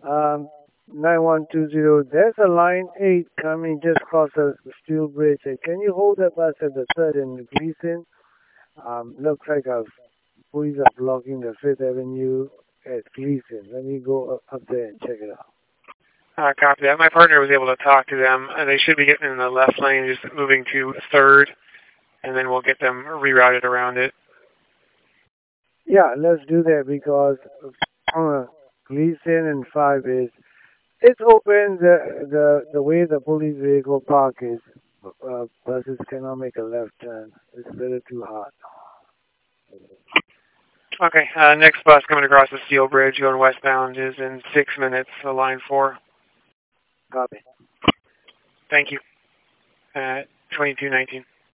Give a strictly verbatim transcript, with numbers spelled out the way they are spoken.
Um, nine one two zero. There's a line eight coming just across the steel bridge. Uh, Can you hold that bus at the third and Gleason? Um, looks like our police are blocking the Fifth Avenue at Gleason. Let me go up, up there and check it out. Uh, copy that. My partner was able to talk to them. Uh, they should be getting in the left lane, just moving to third, and then we'll get them rerouted around it. Yeah, let's do that because uh, Gleason and five is it's open. The the the way the police vehicle park is, uh, buses cannot make a left turn. It's a little too hot. Okay, uh, next bus coming across the steel bridge going westbound is in six minutes, so line four. Copy. Thank you. Uh, twenty-two nineteen.